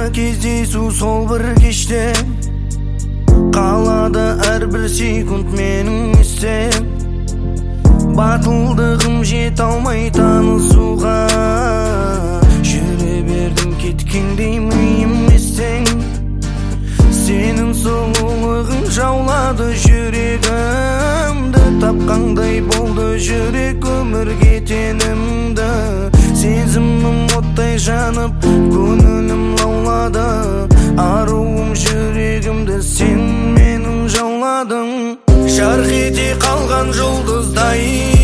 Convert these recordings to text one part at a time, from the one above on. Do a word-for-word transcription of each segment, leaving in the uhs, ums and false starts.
кездесу сол бір кеште, қалады әрбір секунд менің есте. Батылдығым жете алмай танысуға, жүре бердім кеткендей миым естен. Сенің сұлулығың жаулады жүрегімді, тапқандай болды жүрек өмірге тенімді. Сезімім оттай жанып, көңілім лаулады, аруым жүрегімді сен менің жауладың. Жарқ ете қалған жұлдыздай,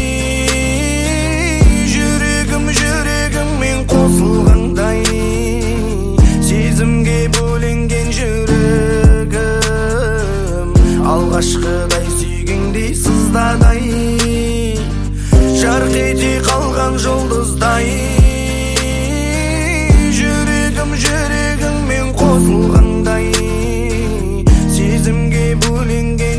жүрегім жүрегіммен қосылғандай. Сезімге бөленген жүрегім, алғашқыдай сүйгендей сыздадай. Жарқ ете қалған жұлдыздай, жүрегім жүрегіммен қосылғандай. Сезімге бөленген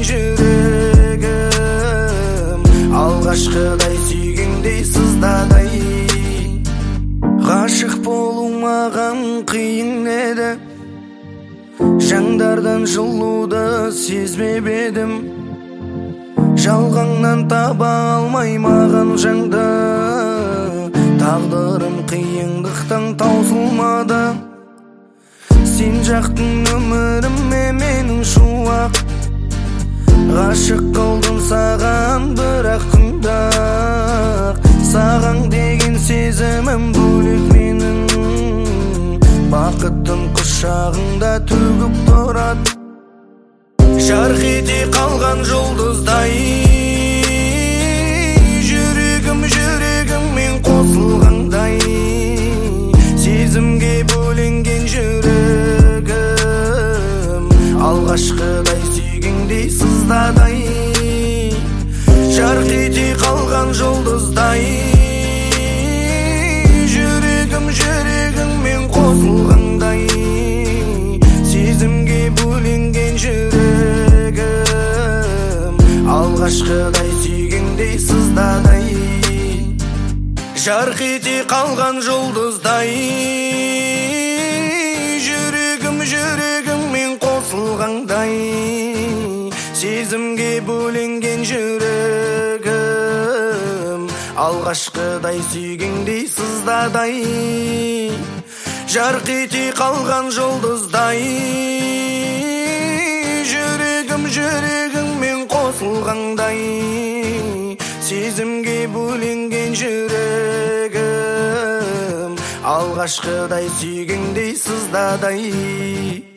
жүрегім, алғашқыдай сүйгендей сыздадай. Ғашық болу маған қиын еді, жаңдардан жылуды сезбеп едім. Жалғаңнан таба алмай маған жаңды, тағдырым қиындықтан таусылмады. Сен жақтың өміріме менің шуақ, ғашық қылдым саған бірақ тыңдақ. Саған деген сезімім бөлек менің, бақытым құшағыңда төгіп тұрады. Жарқ ете қалған жұлдыздай, жүрегім жүрегіммен қосылғандай. Сезімге бөленген жүрегім, алғашқыдай сүйгендей сыздадай. Жарқ ете қалған жұлдыздай, жүрегім жүрегіммен қосылғандай. Сезімге бөленген жүрегім, алғашқыдай сүйгендей сыздадай. Жарқ ете қалған жұлдыздай, жүрегім жүрегіммен қосылғандай. Сезімге бөленген жүрегім, алғашқыдай сүйгендей сыздадай. Жарқ ете қалған жұлдыздай, жүрегім жүрегіммен қосылғандай. Сезімге бөленген жүрегім, алғашқыдай сүйгендей сыздадай.